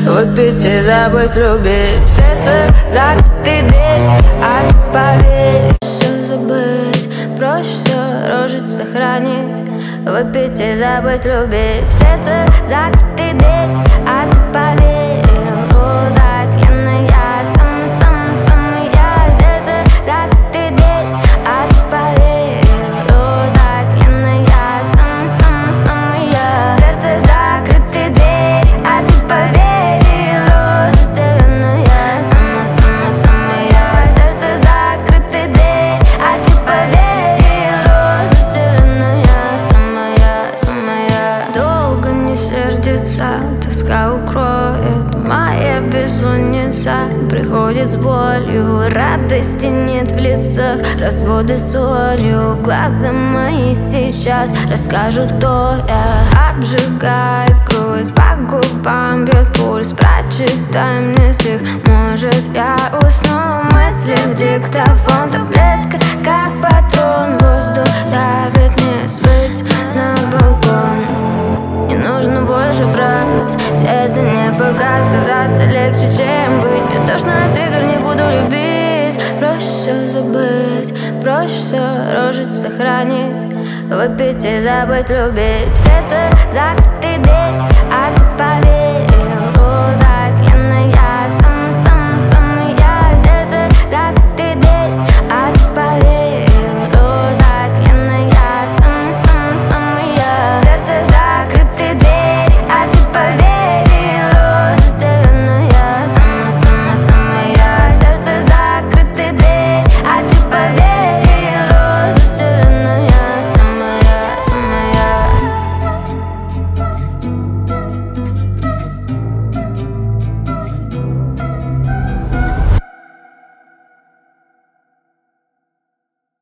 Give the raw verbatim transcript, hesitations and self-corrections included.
выпить и забыть любить. Сердце закрытый дверь, а ты поверь. Все забыть, проще все рожить сохранить, выпить и забыть любить. Сердце закрытый дверь, а ты поверил. Роза сленная, самая-самая-самая. Сердце закрытый дверь, а ты поверил. Роза сленная, самая-самая-самая. Сердце закрытый дверь, а ты поверил. Роза сленная, самая-самая-самая. Сердце закрытый дверь, а ты поверил. Роза сленная, самая-самая. Долго не сердится, тоска укроет. Моя бессонница приходит с болью. Радости нет в лицах, разводы солью. Глаза мои сейчас расскажут, кто я. Обжигает грудь, по губам бьет пульс. Прочитай мне стих, может я усну. Мысли в диктофон, таблетка как патрон. Воздух давит, не сбыть на балкон. Не нужно больше фраз, где-то не пока. Сказаться легче, чем быть. Мне тошно от игр, не буду любить. Проще все забыть, проще все рожить сохранить, выпить и забыть любить. Сердце закрытый дверь,